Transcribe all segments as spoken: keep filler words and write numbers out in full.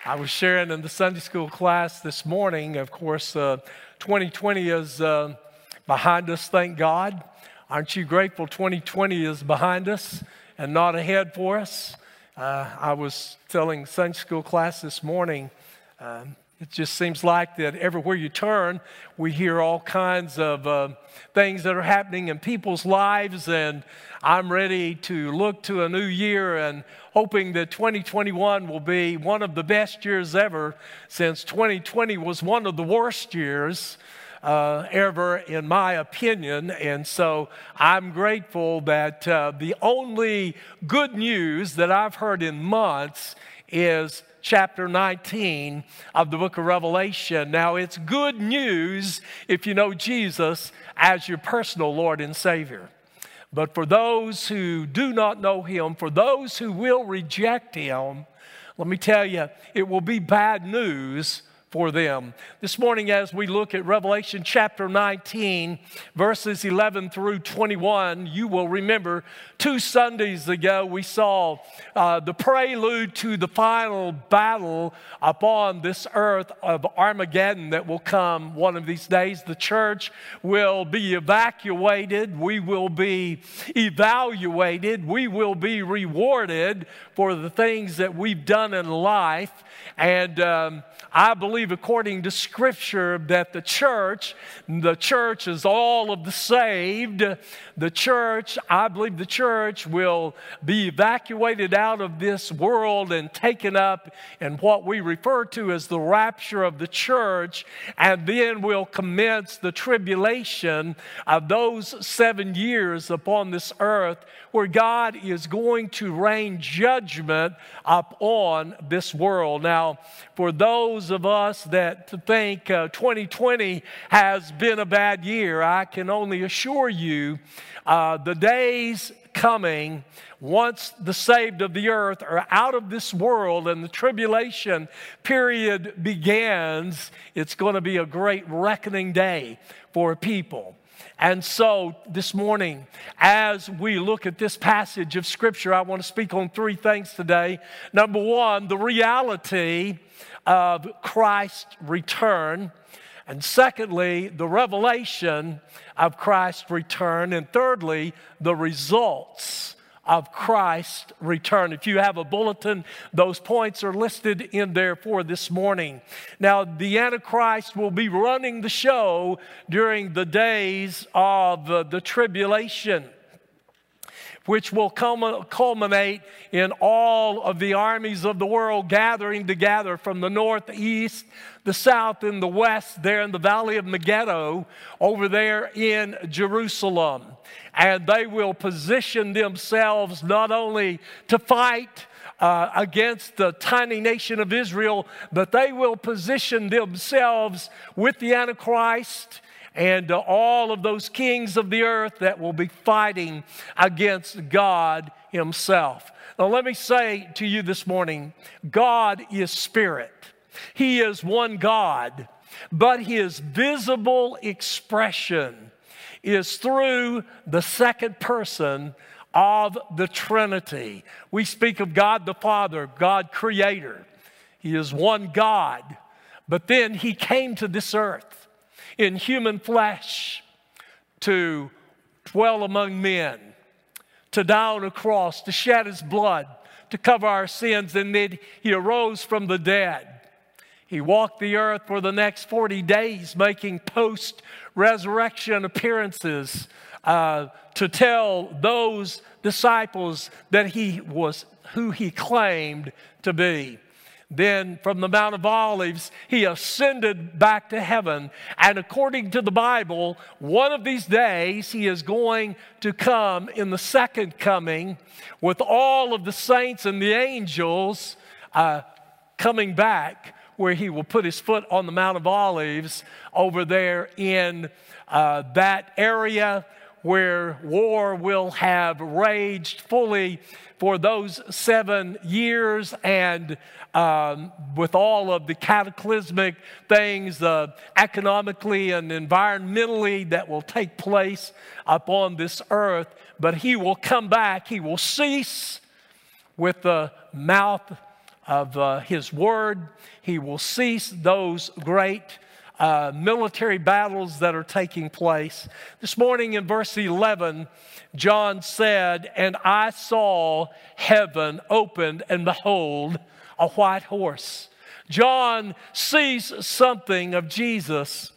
I was sharing in the Sunday school class this morning. Of course, uh, twenty twenty is uh, behind us, thank God. Aren't you grateful twenty twenty is behind us and not ahead for us? Uh, I was telling Sunday school class this morning, uh, it just seems like that everywhere you turn, we hear all kinds of uh, things that are happening in people's lives, and I'm ready to look to a new year and hoping that twenty twenty-one will be one of the best years ever, since twenty twenty was one of the worst years uh, ever, in my opinion. And so I'm grateful that uh, the only good news that I've heard in months is chapter nineteen of the book of Revelation. Now, it's good news if you know Jesus as your personal Lord and Savior. But for those who do not know Him, for those who will reject Him, let me tell you, it will be bad news for them. This morning, as we look at Revelation chapter nineteen, verses eleven through twenty-one, you will remember two Sundays ago we saw uh, the prelude to the final battle upon this earth of Armageddon that will come one of these days. The church will be evacuated. We will be evaluated. We will be rewarded for the things that we've done in life. And um, I believe, according to Scripture, that the church, the church is all of the saved. The church, I believe the church will be evacuated out of this world and taken up in what we refer to as the rapture of the church, and then we'll commence the tribulation of those seven years upon this earth, where God is going to rain judgment upon this world. Now, for those of us that think uh, twenty twenty has been a bad year, I can only assure you uh, the days coming, once the saved of the earth are out of this world and the tribulation period begins, it's going to be a great reckoning day for people. And so this morning, as we look at this passage of Scripture, I want to speak on three things today. Number one, the reality of Christ's return. And secondly, the revelation of Christ's return. And thirdly, the results of Christ's return. If you have a bulletin, those points are listed in there for this morning. Now, the Antichrist will be running the show during the days of uh, the tribulation, which will culminate in all of the armies of the world gathering together from the north, the east, the south, and the west, there in the valley of Megiddo, over there in Jerusalem. And they will position themselves not only to fight uh, against the tiny nation of Israel, but they will position themselves with the Antichrist and uh, all of those kings of the earth that will be fighting against God Himself. Now, let me say to you this morning, God is spirit. He is one God, but His visible expression is through the second person of the Trinity. We speak of God the Father, God Creator. He is one God, but then He came to this earth in human flesh to dwell among men, to die on a cross, to shed His blood, to cover our sins, and then He arose from the dead. He walked the earth for the next forty days, making post-resurrection appearances uh, to tell those disciples that He was who He claimed to be. Then from the Mount of Olives, He ascended back to heaven. And according to the Bible, one of these days He is going to come in the second coming with all of the saints and the angels uh, coming back, where He will put His foot on the Mount of Olives over there in uh, that area where war will have raged fully for those seven years, and um, with all of the cataclysmic things uh, economically and environmentally that will take place upon this earth. But He will come back. He will cease with the mouth of uh, his word. He will cease those great uh, military battles that are taking place. This morning in verse eleven, John said, "And I saw heaven opened, and behold, a white horse." John sees something of Jesus.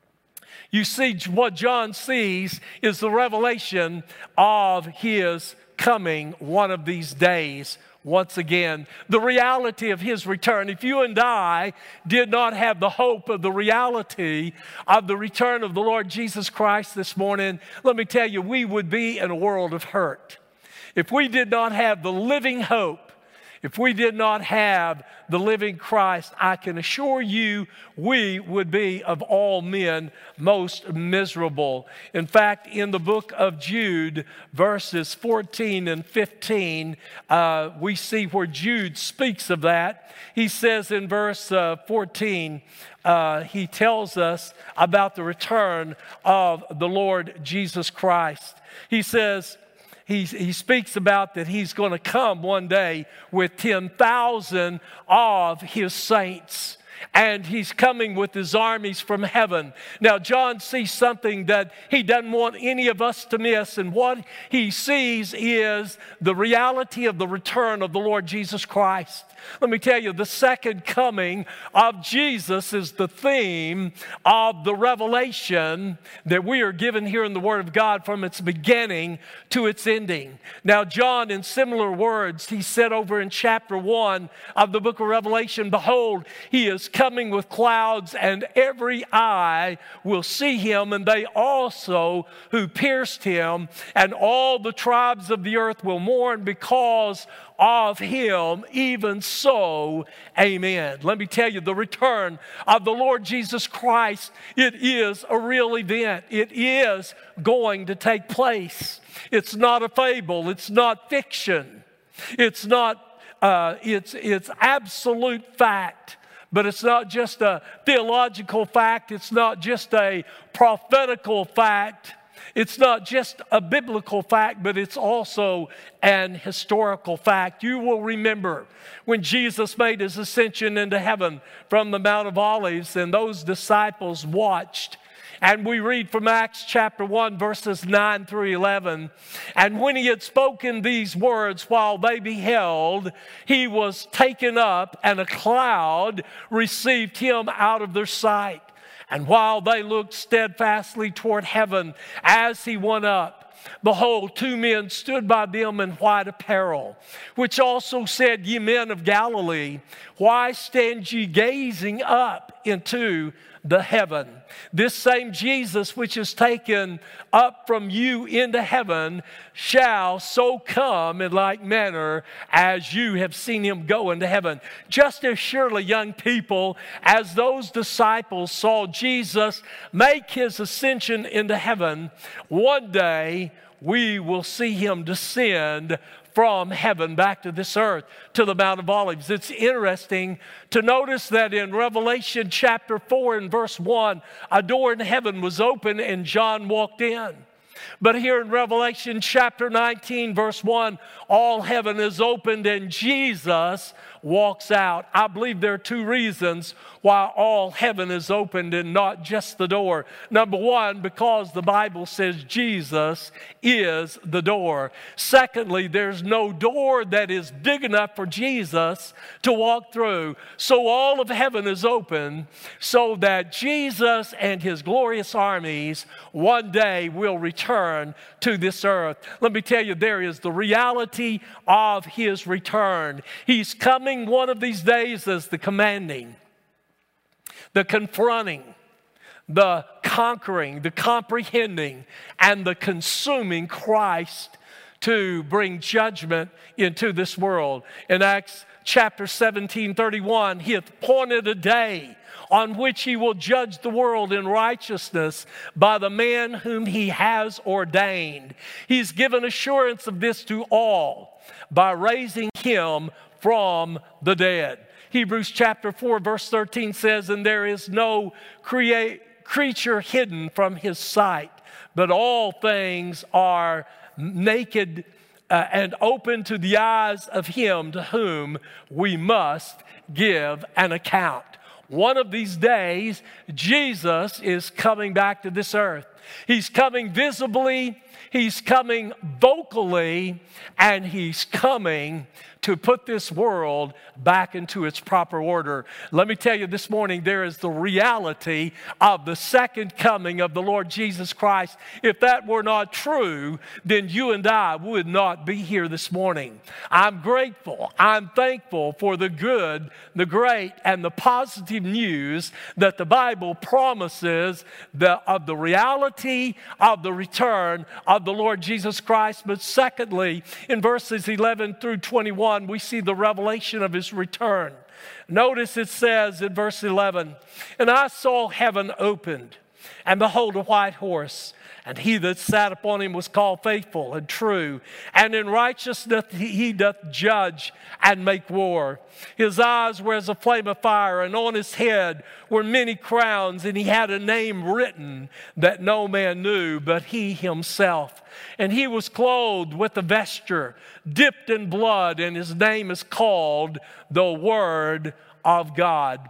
You see, what John sees is the revelation of his coming one of these days. Once again, the reality of his return. If you and I did not have the hope of the reality of the return of the Lord Jesus Christ this morning, let me tell you, we would be in a world of hurt. If we did not have the living hope, if we did not have the living Christ, I can assure you we would be of all men most miserable. In fact, in the book of Jude, verses fourteen and fifteen, uh, we see where Jude speaks of that. He says in verse uh, fourteen, uh, he tells us about the return of the Lord Jesus Christ. He says, He, he speaks about that he's going to come one day with ten thousand of his saints. And he's coming with his armies from heaven. Now, John sees something that he doesn't want any of us to miss. And what he sees is the reality of the return of the Lord Jesus Christ. Let me tell you, the second coming of Jesus is the theme of the revelation that we are given here in the Word of God from its beginning to its ending. Now, John, in similar words, he said over in chapter one of the book of Revelation, "Behold, he is coming with clouds, and every eye will see him, and they also who pierced him, and all the tribes of the earth will mourn because of him, even so, amen." Let me tell you, the return of the Lord Jesus Christ, it is a real event. It is going to take place. It's not a fable. It's not fiction. It's not, uh, it's, it's absolute fact. But it's not just a theological fact. It's not just a prophetical fact. It's not just a biblical fact, but it's also an historical fact. You will remember when Jesus made his ascension into heaven from the Mount of Olives, and those disciples watched. And we read from Acts chapter one, verses nine through eleven. "And when he had spoken these words while they beheld, he was taken up, and a cloud received him out of their sight. And while they looked steadfastly toward heaven as he went up, behold, two men stood by them in white apparel, which also said, Ye men of Galilee, why stand ye gazing up into the heaven? This same Jesus which is taken up from you into heaven shall so come in like manner as you have seen him go into heaven." Just as surely, young people, as those disciples saw Jesus make his ascension into heaven, one day we will see him descend from heaven back to this earth, to the Mount of Olives. It's interesting to notice that in Revelation chapter four and verse one, a door in heaven was open and John walked in. But here in Revelation chapter nineteen, verse one, all heaven is opened and Jesus walks out. I believe there are two reasons why all heaven is opened and not just the door. Number one, because the Bible says Jesus is the door. Secondly, there's no door that is big enough for Jesus to walk through. So all of heaven is open so that Jesus and his glorious armies one day will return to this earth. Let me tell you, there is the reality of his return. He's coming one of these days as the commanding, the confronting, the conquering, the comprehending, and the consuming Christ to bring judgment into this world. In Acts chapter seventeen, thirty-one, he hath appointed a day on which he will judge the world in righteousness by the man whom he has ordained. He's given assurance of this to all by raising him from the dead. Hebrews chapter four, verse thirteen says, "And there is no create, creature hidden from his sight, but all things are naked uh, and open to the eyes of him to whom we must give an account. One of these days, Jesus is coming back to this earth. He's coming visibly, he's coming vocally, and he's coming to put this world back into its proper order. Let me tell you this morning, there is the reality of the second coming of the Lord Jesus Christ. If that were not true, then you and I would not be here this morning. I'm grateful, I'm thankful for the good, the great, and the positive news that the Bible promises the, of the reality of the return of the Lord Jesus Christ. But secondly, in verses eleven through twenty-one, we see the revelation of his return. Notice it says in verse eleven, "And I saw heaven opened, and behold, a white horse. And he that sat upon him was called Faithful and True. And in righteousness he doth judge and make war. His eyes were as a flame of fire, and on his head were many crowns. And he had a name written that no man knew but he himself. And he was clothed with a vesture dipped in blood, and his name is called the Word of God.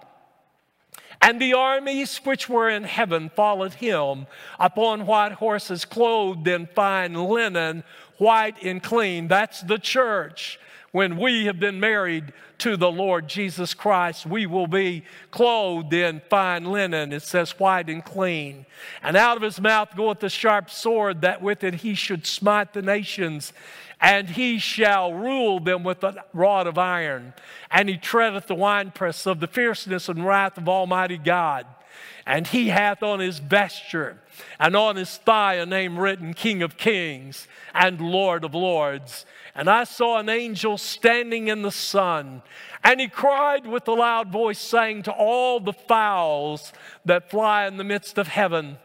And the armies which were in heaven followed him upon white horses, clothed in fine linen, white and clean." That's the church. When we have been married to the Lord Jesus Christ, we will be clothed in fine linen. It says white and clean. "And out of his mouth goeth a sharp sword, that with it he should smite the nations. And he shall rule them with a rod of iron. And he treadeth the winepress of the fierceness and wrath of Almighty God. And he hath on his vesture and on his thigh a name written, King of Kings and Lord of Lords. And I saw an angel standing in the sun, and he cried with a loud voice, saying to all the fowls that fly in the midst of heaven,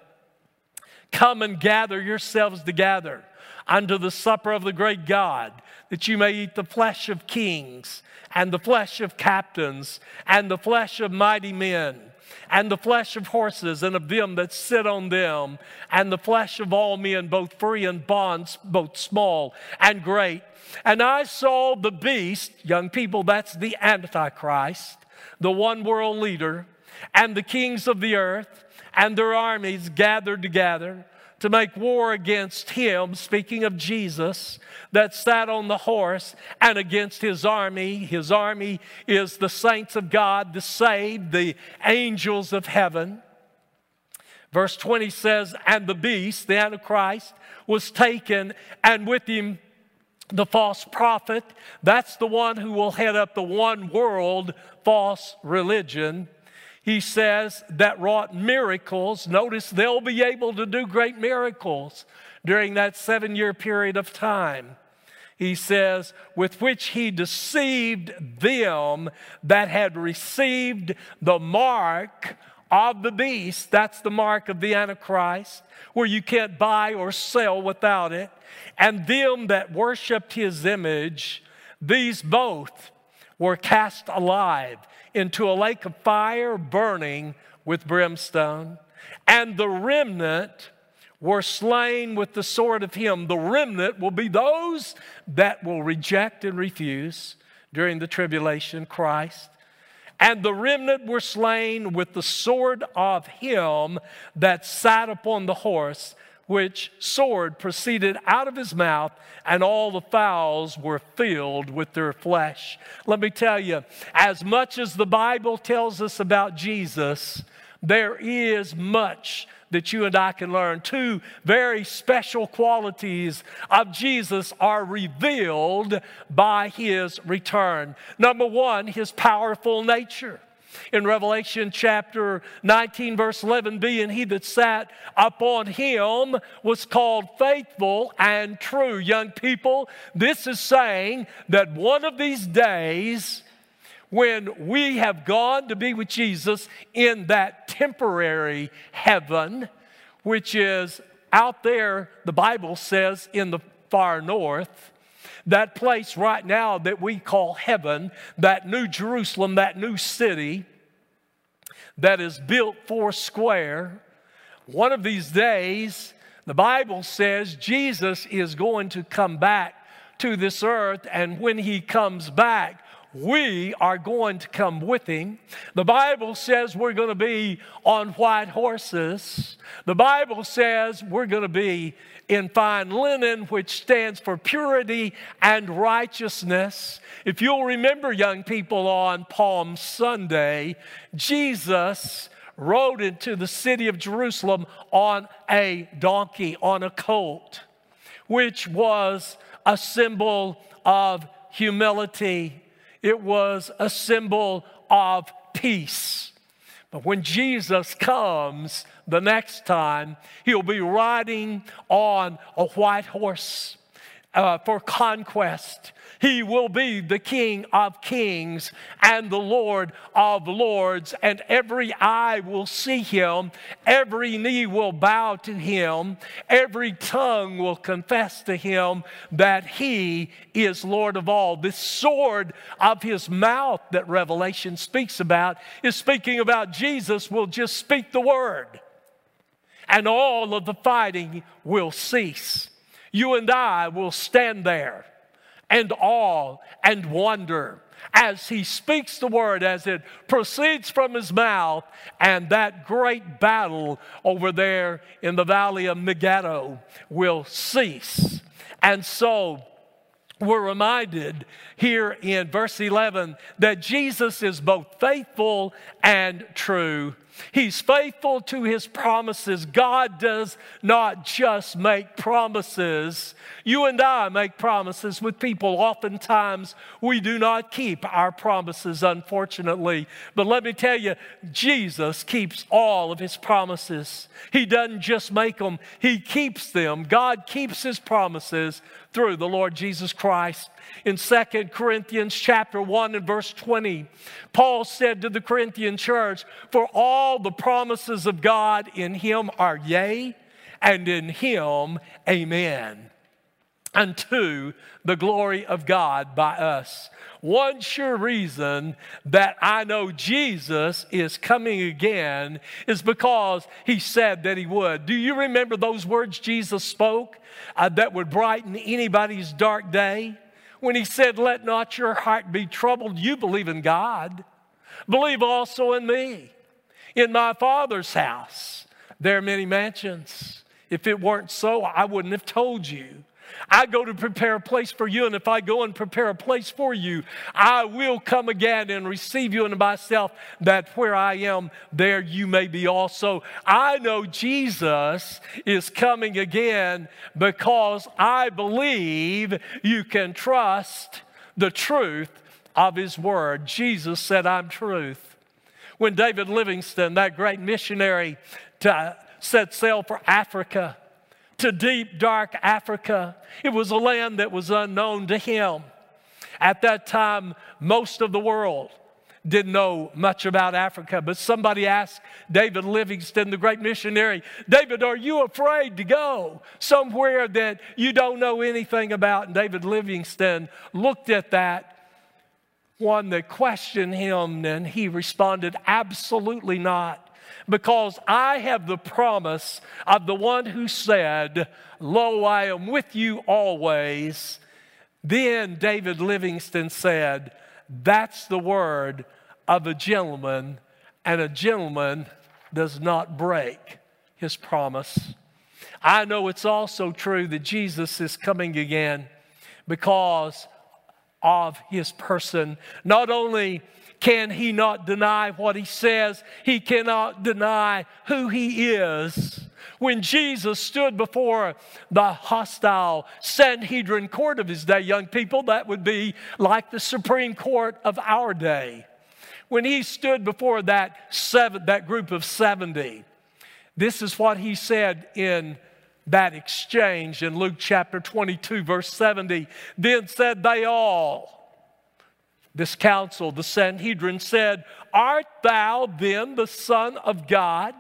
Come and gather yourselves together unto the supper of the great God, that you may eat the flesh of kings, and the flesh of captains, and the flesh of mighty men, and the flesh of horses, and of them that sit on them, and the flesh of all men, both free and bonds, both small and great. And I saw the beast," young people, that's the Antichrist, the one world leader, "and the kings of the earth, and their armies gathered together to make war against him," speaking of Jesus, "that sat on the horse, and against his army." His army is the saints of God, the saved, the angels of heaven. Verse twenty says, "And the beast," the Antichrist, "was taken, and with him the false prophet." That's the one who will head up the one world false religion. He says, "that wrought miracles." Notice they'll be able to do great miracles during that seven-year period of time. He says, "with which he deceived them that had received the mark of the beast." That's the mark of the Antichrist, where you can't buy or sell without it. "And them that worshiped his image, these both were cast alive into a lake of fire burning with brimstone. And the remnant were slain with the sword of him." The remnant will be those that will reject and refuse during the tribulation Christ. "And the remnant were slain with the sword of him that sat upon the horse, which sword proceeded out of his mouth, and all the fowls were filled with their flesh." Let me tell you, as much as the Bible tells us about Jesus, there is much that you and I can learn. Two very special qualities of Jesus are revealed by his return. Number one, his powerful nature. In Revelation chapter nineteen, verse eleven b, "And he that sat upon him was called Faithful and True." Young people, this is saying that one of these days, when we have gone to be with Jesus in that temporary heaven, which is out there, the Bible says, in the far north, that place right now that we call heaven, that new Jerusalem, that new city that is built four square, one of these days, the Bible says Jesus is going to come back to this earth, and when he comes back, we are going to come with him. The Bible says we're going to be on white horses. The Bible says we're going to be in fine linen, which stands for purity and righteousness. If you'll remember, young people, on Palm Sunday, Jesus rode into the city of Jerusalem on a donkey, on a colt, which was a symbol of humility. It was a symbol of peace. But when Jesus comes the next time, he'll be riding on a white horse uh, for conquest. He will be the King of kings and the Lord of lords, and every eye will see him, every knee will bow to him, every tongue will confess to him that he is Lord of all. This sword of his mouth that Revelation speaks about is speaking about Jesus will just speak the word, and all of the fighting will cease. You and I will stand there and awe and wonder as he speaks the word, as it proceeds from his mouth, and that great battle over there in the valley of Megiddo will cease. And so we're reminded here in verse eleven that Jesus is both faithful and true. He's faithful to his promises. God does not just make promises. You and I make promises with people. Oftentimes, we do not keep our promises, unfortunately. But let me tell you, Jesus keeps all of his promises. He doesn't just make them, he keeps them. God keeps his promises through the Lord Jesus Christ. In Second Corinthians chapter one and verse twenty, Paul said to the Corinthian church, "For all the promises of God in him are yea, and in him amen, unto the glory of God by us." One sure reason that I know Jesus is coming again is because he said that he would. Do you remember those words Jesus spoke uh, that would brighten anybody's dark day? When he said, "Let not your heart be troubled. You believe in God. Believe also in me. In my Father's house there are many mansions. If it weren't so, I wouldn't have told you. I go to prepare a place for you, and if I go and prepare a place for you, I will come again and receive you unto myself, that where I am, there you may be also." I know Jesus is coming again because I believe you can trust the truth of his word. Jesus said, "I'm truth." When David Livingstone, that great missionary, to set sail for Africa, to deep, dark Africa, it was a land that was unknown to him. At that time, most of the world didn't know much about Africa, but somebody asked David Livingstone, the great missionary, "David, are you afraid to go somewhere that you don't know anything about?" And David Livingstone looked at that one that questioned him, and he responded, "Absolutely not. Because I have the promise of the one who said, 'Lo, I am with you always.'" Then David Livingstone said, "That's the word of a gentleman, and a gentleman does not break his promise." I know it's also true that Jesus is coming again because of his person. Not only can he not deny what he says, he cannot deny who he is. When Jesus stood before the hostile Sanhedrin court of his day, young people, that would be like the Supreme Court of our day. When he stood before that seven, that group of seventy, this is what he said in that exchange in Luke chapter twenty-two, verse seventy. "Then said they all," this council, the Sanhedrin, said, "Art thou then the Son of God?"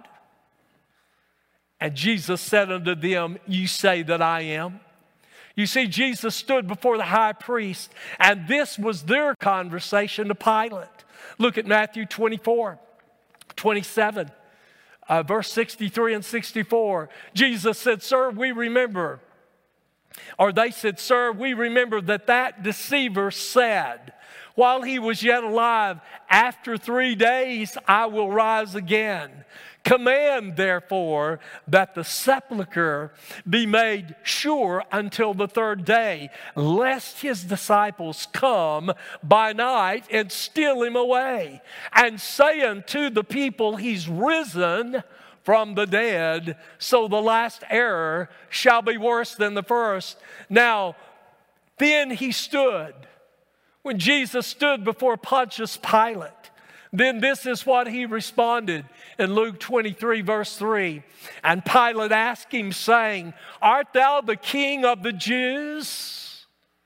And Jesus said unto them, "You say that I am." You see, Jesus stood before the high priest, and this was their conversation to Pilate. Look at Matthew twenty-four, twenty-seven, uh, verse sixty-three and sixty-four. Jesus said, "Sir, we remember Or they said, Sir, we remember that that deceiver said, while he was yet alive, after three days I will rise again. Command, therefore, that the sepulchre be made sure until the third day, lest his disciples come by night and steal him away, and say unto the people, He's risen from the dead, so the last error shall be worse than the first. Now, then he stood. When Jesus stood before Pontius Pilate, then this is what he responded in Luke twenty-three, verse three. And Pilate asked him, saying, Art thou the king of the Jews?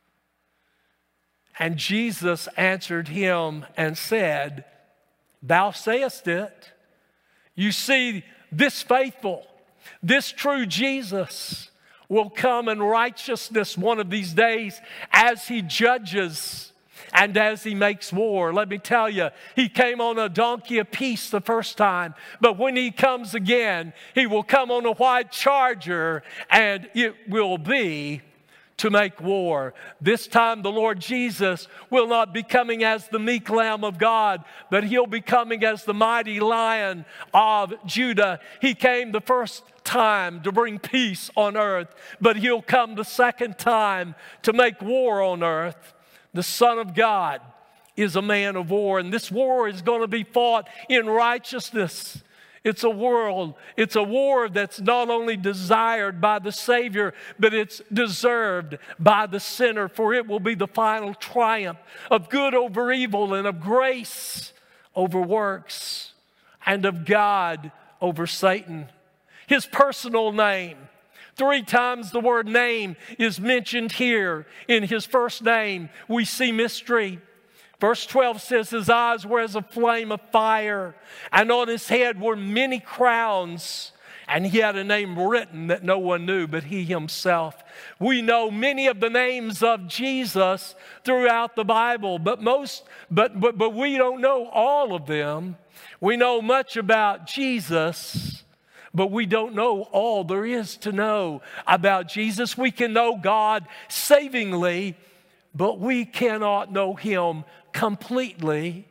And Jesus answered him and said, Thou sayest it. You see, this faithful, this true Jesus will come in righteousness one of these days as he judges and as he makes war. Let me tell you, he came on a donkey of peace the first time, but when he comes again, he will come on a white charger, and it will be to make war. This time the Lord Jesus will not be coming as the meek Lamb of God, but he'll be coming as the mighty Lion of Judah. He came the first time to bring peace on earth, but he'll come the second time to make war on earth. The Son of God is a man of war, and this war is going to be fought in righteousness. It's a world, it's a war that's not only desired by the Savior, but it's deserved by the sinner, for it will be the final triumph of good over evil and of grace over works and of God over Satan. His personal name. Three times the word name is mentioned here. In his first name, we see mystery. Verse twelve says, His eyes were as a flame of fire, and on his head were many crowns, and he had a name written that no one knew but he himself. We know many of the names of Jesus throughout the Bible, but most, but, but, but we don't know all of them. We know much about Jesus, but we don't know all there is to know about Jesus. We can know God savingly, but we cannot know him completely.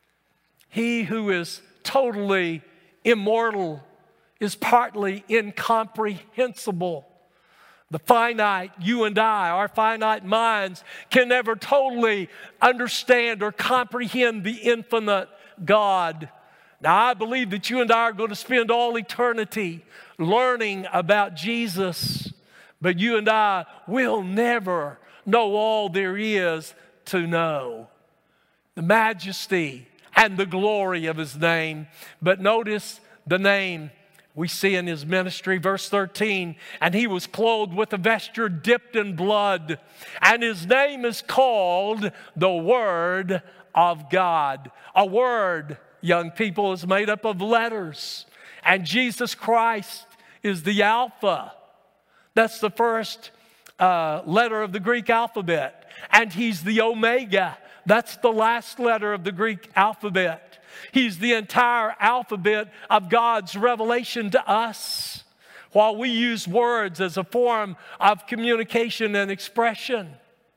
He who is totally immortal is partly incomprehensible. The finite, you and I, our finite minds can never totally understand or comprehend the infinite God. Now, I believe that you and I are going to spend all eternity learning about Jesus, but you and I will never know all there is to know. The majesty and the glory of his name. But notice the name we see in his ministry. Verse thirteen, and he was clothed with a vesture dipped in blood, and his name is called the Word of God. A word, young people, is made up of letters, and Jesus Christ is the Alpha. That's the first uh, letter of the Greek alphabet, and he's the Omega. That's the last letter of the Greek alphabet. He's the entire alphabet of God's revelation to us. While we use words as a form of communication and expression,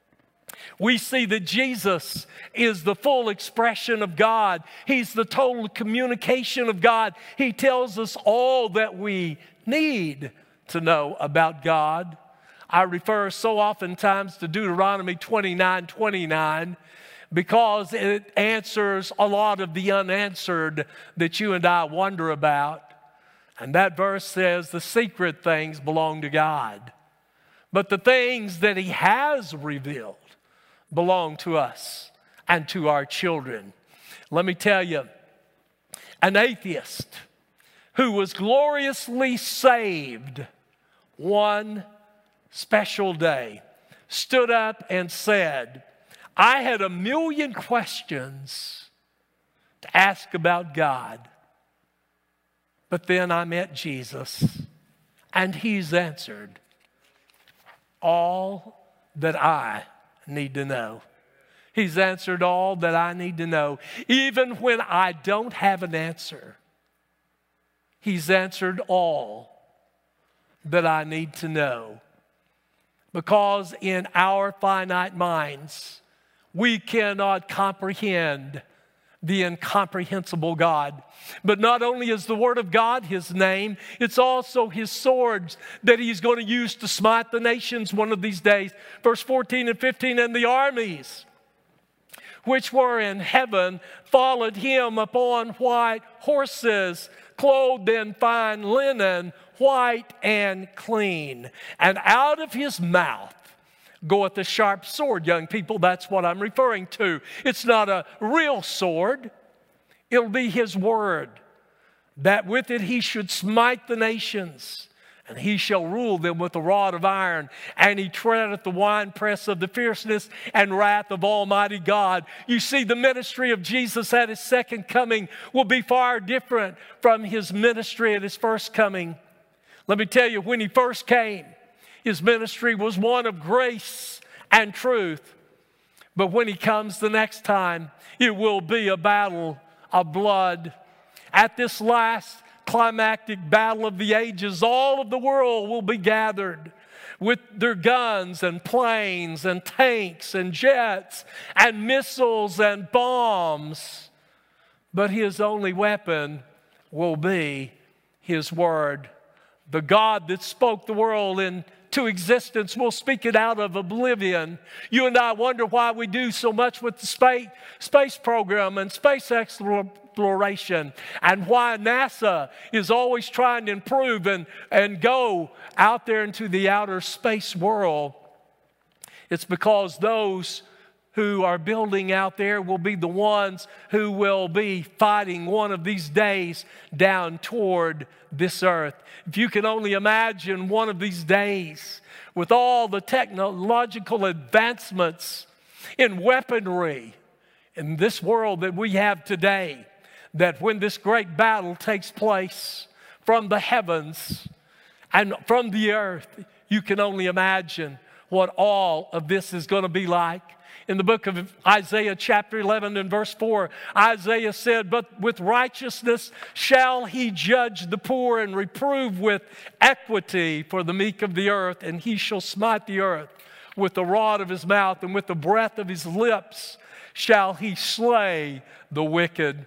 we see that Jesus is the full expression of God. He's the total communication of God. He tells us all that we need to know about God. I refer so oftentimes to Deuteronomy twenty-nine twenty-nine because it answers a lot of the unanswered that you and I wonder about. And that verse says the secret things belong to God, but the things that he has revealed belong to us and to our children. Let me tell you, an atheist who was gloriously saved one special day stood up and said, I had a million questions to ask about God, but then I met Jesus, and he's answered all that I need to know. He's answered all that I need to know. Even when I don't have an answer, he's answered all that I need to know. because in our finite minds, we cannot comprehend the incomprehensible God. But not only is the Word of God His name, it's also His sword that He's going to use to smite the nations one of these days. Verse fourteen and fifteen, and the armies which were in heaven followed Him upon white horses, clothed in fine linen, white and clean. And out of His mouth goeth a sharp sword, young people. That's what I'm referring to. It's not a real sword. It'll be His word, that with it He should smite the nations, and He shall rule them with a rod of iron, and He treadeth the winepress of the fierceness and wrath of Almighty God. You see, the ministry of Jesus at His second coming will be far different from His ministry at His first coming. Let me tell you, when He first came, His ministry was one of grace and truth. But when He comes the next time, it will be a battle of blood. At this last climactic battle of the ages, all of the world will be gathered with their guns and planes and tanks and jets and missiles and bombs. But His only weapon will be His word. The God that spoke the world into existence will speak it out of oblivion. You and I wonder why we do so much with the space, space program and space exploration, and why NASA is always trying to improve and, and go out there into the outer space world. It's because those who are building out there will be the ones who will be fighting one of these days down toward this earth. If you can only imagine one of these days with all the technological advancements in weaponry in this world that we have today, that when this great battle takes place from the heavens and from the earth, you can only imagine what all of this is going to be like. In the book of Isaiah chapter eleven and verse four, Isaiah said, "But with righteousness shall He judge the poor and reprove with equity for the meek of the earth. And He shall smite the earth with the rod of His mouth, and with the breath of His lips shall He slay the wicked."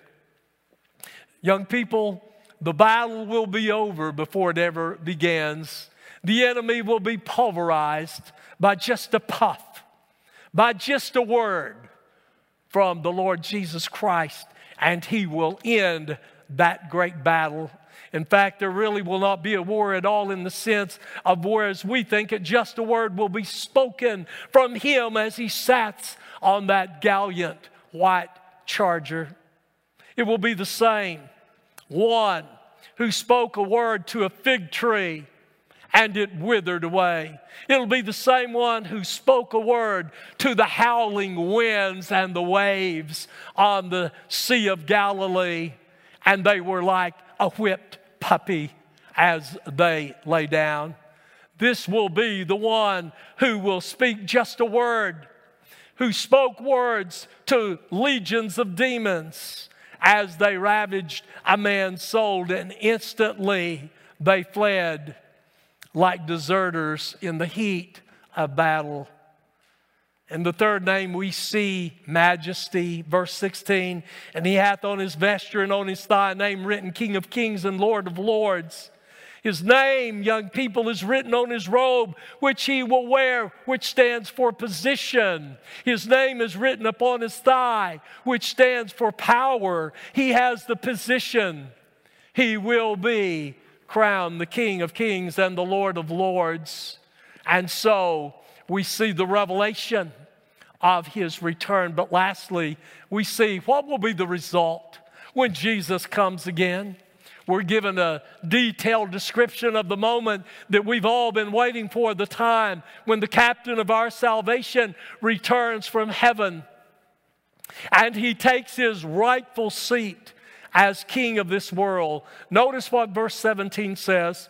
Young people, the battle will be over before it ever begins. The enemy will be pulverized by just a puff, by just a word from the Lord Jesus Christ, and He will end that great battle. In fact, there really will not be a war at all in the sense of war as we think it. Just a word will be spoken from Him as He sat on that gallant white charger. It will be the same one who spoke a word to a fig tree and it withered away. It'll be the same one who spoke a word to the howling winds and the waves on the Sea of Galilee, and they were like a whipped puppy as they lay down. This will be the one who will speak just a word, who spoke words to legions of demons as they ravaged a man's soul, and instantly they fled like deserters in the heat of battle. And the third name we see, Majesty, verse sixteen, "And He hath on His vesture and on His thigh a name written, King of Kings and Lord of Lords." His name, young people, is written on His robe, which He will wear, which stands for position. His name is written upon His thigh, which stands for power. He has the position. He will be crowned the King of Kings and the Lord of Lords. And so we see the revelation of His return. But lastly, we see what will be the result when Jesus comes again. We're given a detailed description of the moment that we've all been waiting for, the time when the captain of our salvation returns from heaven and He takes His rightful seat as King of this world. Notice what verse seventeen says.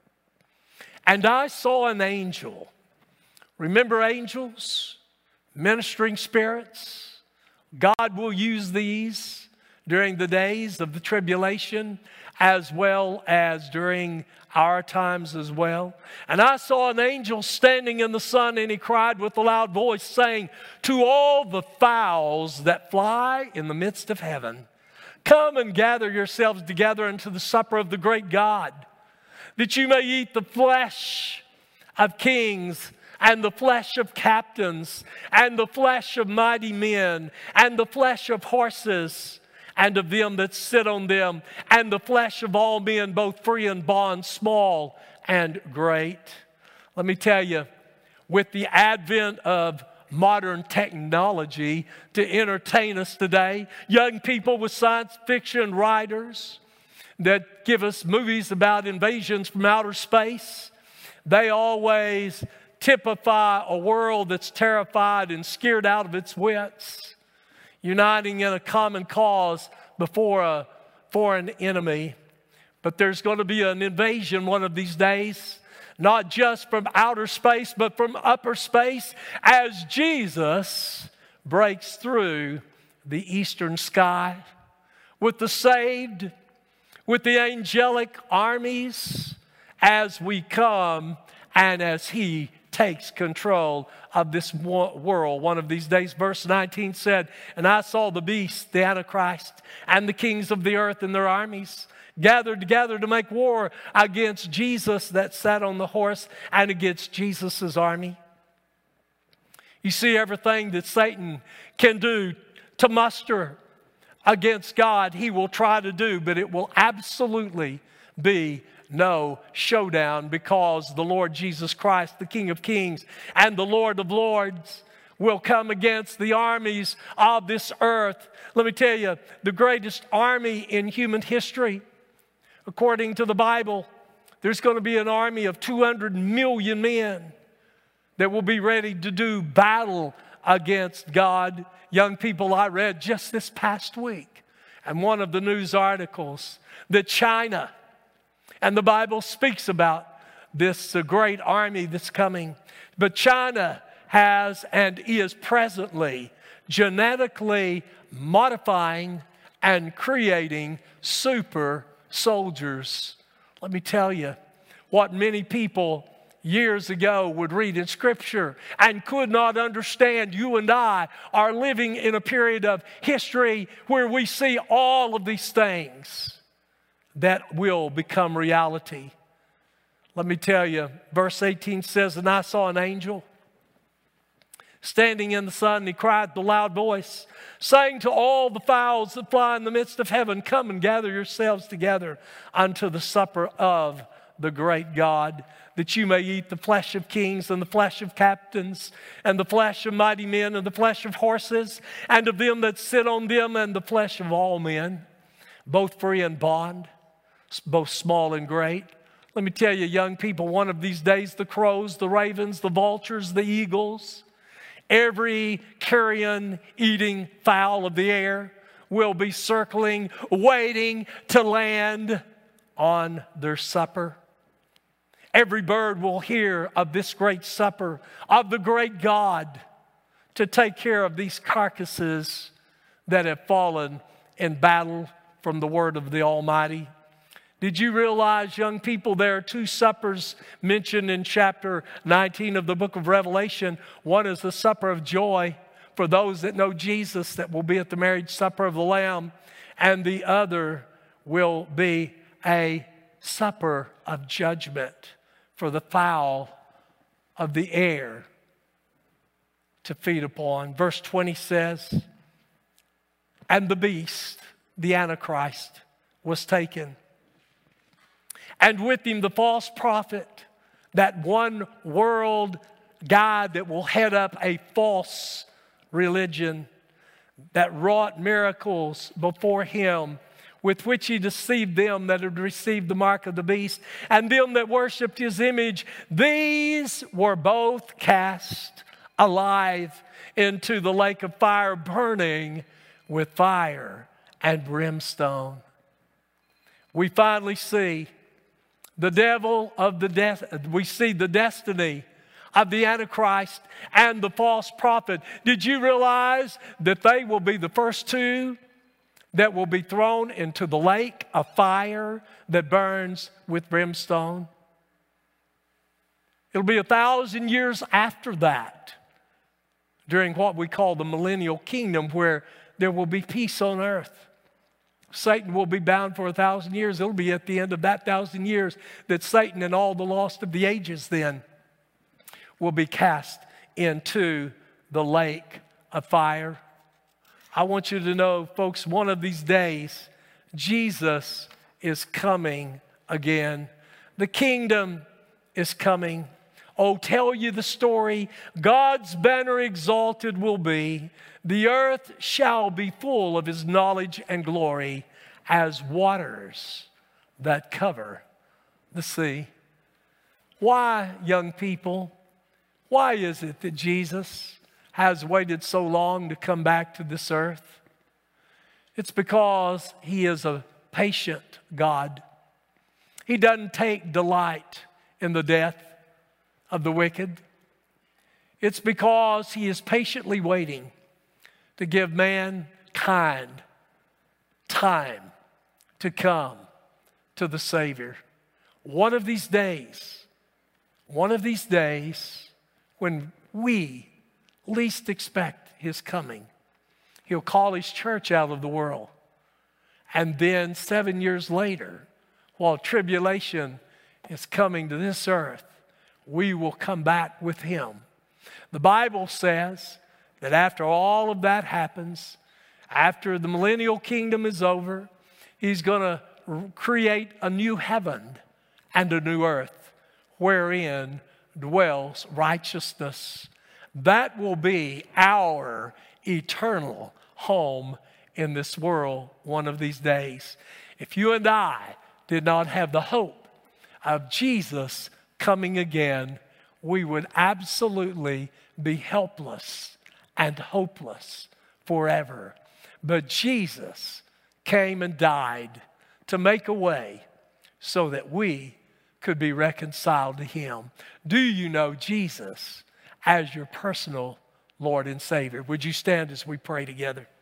"And I saw an angel." Remember angels? Ministering spirits. God will use these during the days of the tribulation, as well as during our times as well. And I saw an angel standing in the sun, and he cried with a loud voice, saying, to all the fowls that fly in the midst of heaven, come and gather yourselves together unto the supper of the great God, that you may eat the flesh of kings, and the flesh of captains, and the flesh of mighty men, and the flesh of horses, and of them that sit on them, and the flesh of all men, both free and bond, small and great. Let me tell you, with the advent of modern technology to entertain us today, young people with science fiction writers that give us movies about invasions from outer space, they always typify a world that's terrified and scared out of its wits, uniting in a common cause before a foreign enemy. But there's going to be an invasion one of these days, not just from outer space, but from upper space, as Jesus breaks through the eastern sky with the saved, with the angelic armies, as we come and as He takes control of this world one of these days. Verse nineteen said, and I saw the beast, the Antichrist, and the kings of the earth and their armies gathered together to make war against Jesus that sat on the horse and against Jesus' army. You see, everything that Satan can do to muster against God, he will try to do, but it will absolutely be no showdown, because the Lord Jesus Christ, the King of Kings and the Lord of Lords, will come against the armies of this earth. Let me tell you, the greatest army in human history, according to the Bible, there's going to be an army of two hundred million men that will be ready to do battle against God. Young people, I read just this past week in one of the news articles that China, and the Bible speaks about this uh, great army that's coming. But China has and is presently genetically modifying and creating super soldiers. Let me tell you, what many people years ago would read in Scripture and could not understand, you and I are living in a period of history where we see all of these things that will become reality. Let me tell you, verse eighteen says, and I saw an angel standing in the sun, and he cried with a loud voice, saying to all the fowls that fly in the midst of heaven, come and gather yourselves together unto the supper of the great God, that you may eat the flesh of kings and the flesh of captains and the flesh of mighty men and the flesh of horses and of them that sit on them and the flesh of all men, both free and bond, both small and great. Let me tell you, young people, one of these days, the crows, the ravens, the vultures, the eagles, every carrion eating fowl of the air will be circling, waiting to land on their supper. Every bird will hear of this great supper of the great God to take care of these carcasses that have fallen in battle from the word of the Almighty. Did you realize, young people, there are two suppers mentioned in chapter nineteen of the book of Revelation. One is the supper of joy for those that know Jesus, that will be at the marriage supper of the Lamb. And the other will be a supper of judgment for the fowl of the air to feed upon. Verse twenty says, and the beast, the Antichrist, was taken, and with him the false prophet, that one world God that will head up a false religion, that wrought miracles before him, with which he deceived them that had received the mark of the beast, and them that worshipped his image. These were both cast alive into the lake of fire, burning with fire and brimstone. We finally see the devil of the death. We see the destiny of the Antichrist and the false prophet. Did you realize that they will be the first two that will be thrown into the lake of fire that burns with brimstone. It'll be a thousand years after that, during what we call the millennial kingdom, where there will be peace on earth. Satan will be bound for a thousand years. It'll be at the end of that thousand years that Satan and all the lost of the ages then will be cast into the lake of fire. I want you to know, folks, one of these days, Jesus is coming again. The kingdom is coming. Oh, tell you the story. God's banner exalted will be. The earth shall be full of his knowledge and glory as waters that cover the sea. Why, young people, why is it that Jesus has waited so long to come back to this earth? It's because he is a patient God. He doesn't take delight in the death of the wicked. It's because he is patiently waiting to give mankind time to come to the Savior. One of these days, one of these days, when we least expect his coming, he'll call his church out of the world. And then seven years later, while tribulation is coming to this earth, we will come back with him. The Bible says that after all of that happens, after the millennial kingdom is over, he's going to create a new heaven and a new earth wherein dwells righteousness. That will be our eternal home in this world one of these days. If you and I did not have the hope of Jesus coming again, we would absolutely be helpless and hopeless forever. But Jesus came and died to make a way so that we could be reconciled to him. Do you know Jesus as your personal Lord and Savior? Would you stand as we pray together?